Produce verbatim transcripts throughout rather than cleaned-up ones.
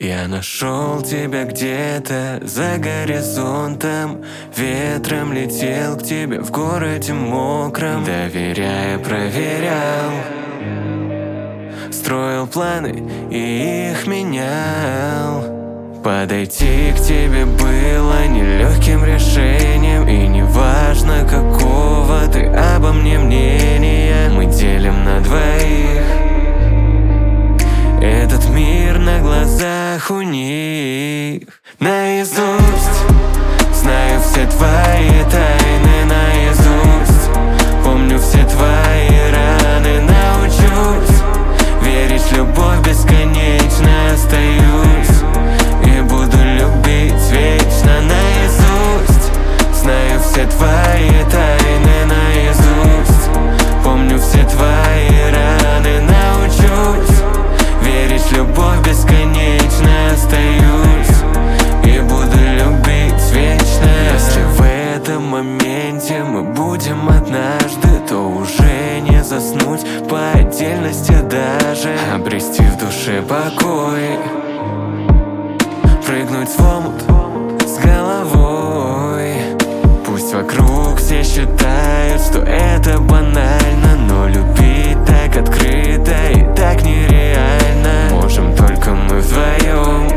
Я нашел тебя где-то за горизонтом, ветром летел к тебе в городе мокром. Доверяя, проверял, строил планы и их менял. Подойти к тебе было нелегким решением, и неважно, какого ты обо мне мнения. Мы делим на двоих этот мир на глазах у них. Наизусть знаю все твои тайны, наизусть помню все твои раны. Научусь верить в любовь бесконечно, остаюсь и буду любить вечно. Наизусть знаю все твои тайны, наизусть помню все твои раны. Научусь верить в любовь бесконечно, остаюсь и буду любить вечно. Если в этом моменте мы будем однажды, то уже не заснуть по отдельности, даже обрести в душе покой, прыгнуть в омут с головой. Пусть вокруг все считают, что это банально, но любить так открыто и так нереально. Можем только мы вдвоем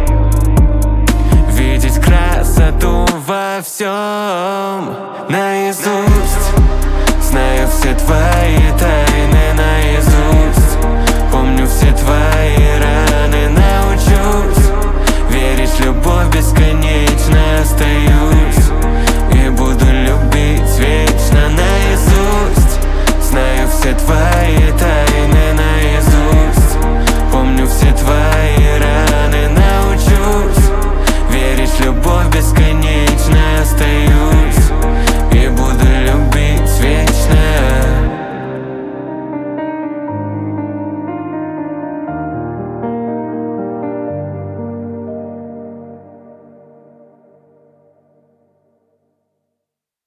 видеть красоту во всем. Наизусть знаю все твои